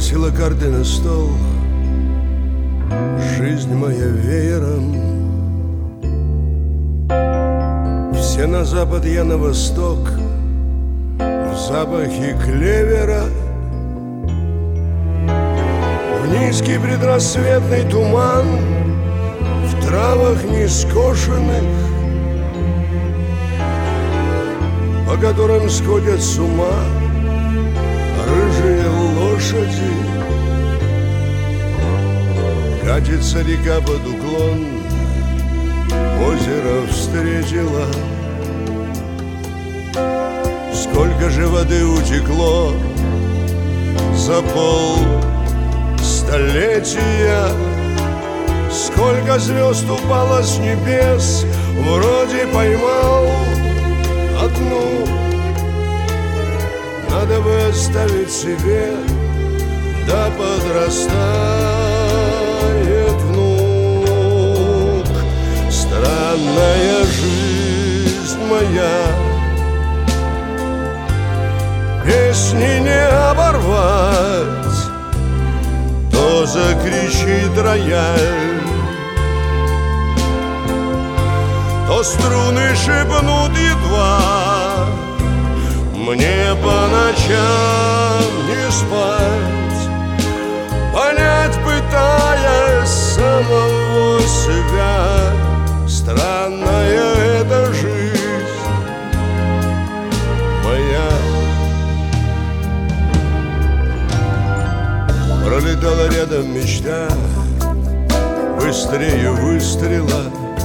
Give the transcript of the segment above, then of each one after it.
бросила карты на стол, жизнь моя веером. Все на запад, я на восток, в запахе клевера, в низкий предрассветный туман, в травах нескошенных, по которым сходят с ума рыжие лошади. Катится река под уклон, озеро встретила. Сколько же воды утекло за полстолетия, сколько звезд упало с небес, вроде поймал одну. Надо бы оставить себе, да подрастает внук. Странная жизнь моя, песни не оборвать, то закричит рояль, то струны шепнут едва. Мне по ночам не спать, понять пытаясь самого себя. Странная эта жизнь моя. Пролетала рядом мечта, быстрее выстрела.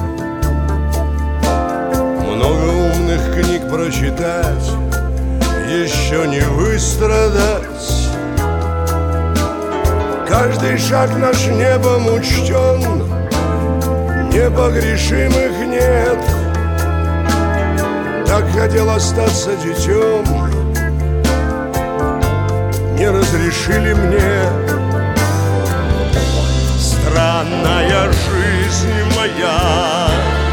Много умных книг прочитать, еще не выстрадать. Каждый шаг наш небом учтен, непогрешимых нет. Так хотел остаться детем, не разрешили мне. Странная жизнь моя,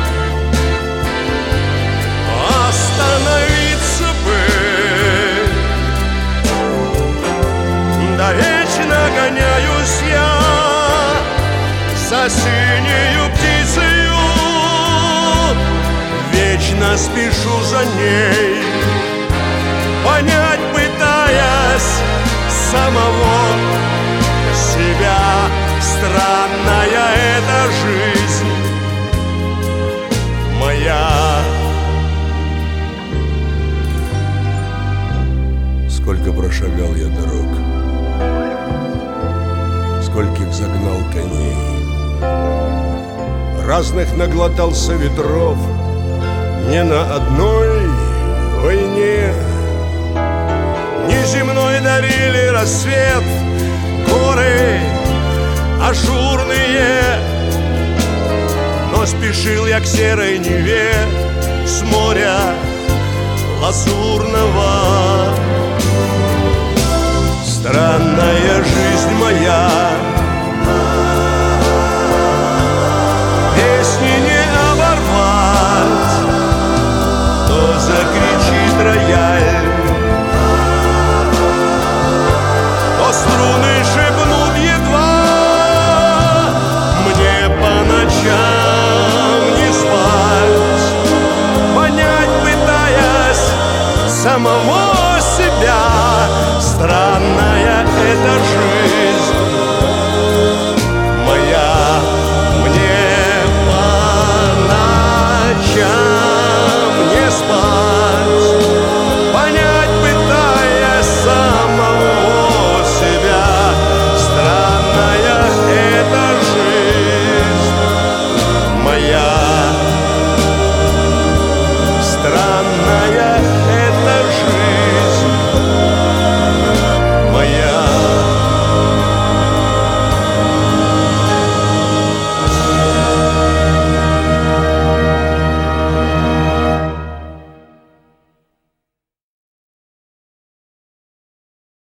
остановиться бы, да вечно гоняюсь я за синею птицею, вечно спешу за ней, понять пытаясь самого себя. Странная эта жизнь моя. Сколько прошагал я дорог, скольких загнал коней, разных наглотался ветров, не на одной войне. Неземной дарили рассвет горы ажурные, но спешил я к серой Неве с моря лазурного. Странная жизнь моя, песни не оборвать, то закричит рояль, то струны шепнут едва. Мне по ночам не спать, понять пытаясь самого себя. Странная эта жизнь.